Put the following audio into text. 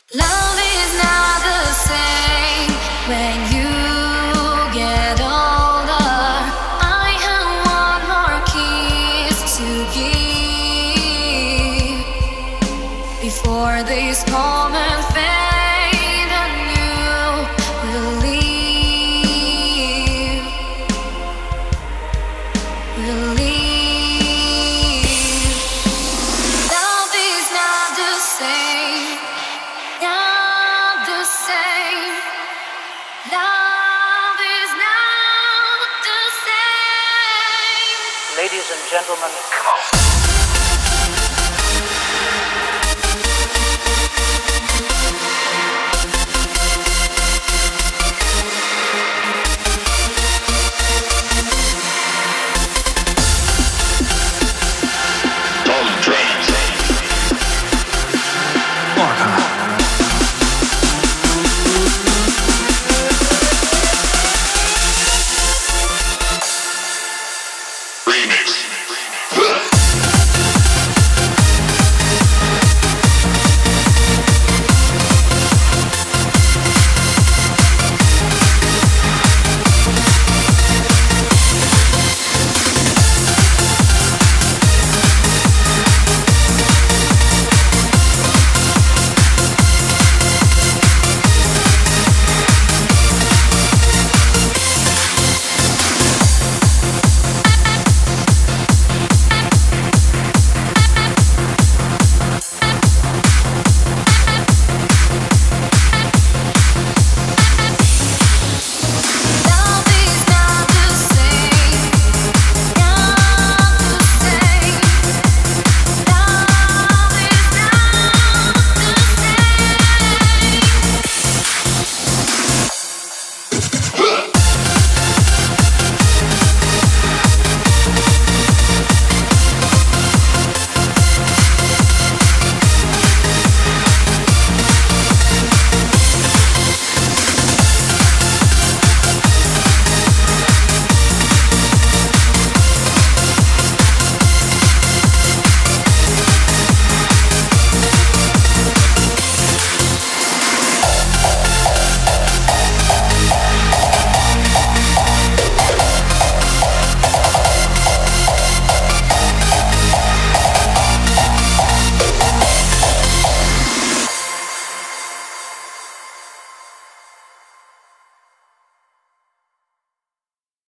Love is not the same when you get older. I have one more kiss to give before this moment fades and you will leave. Will leave. Love is not the same. Not the same. Love is not the same. Ladies and gentlemen, come on. Mark.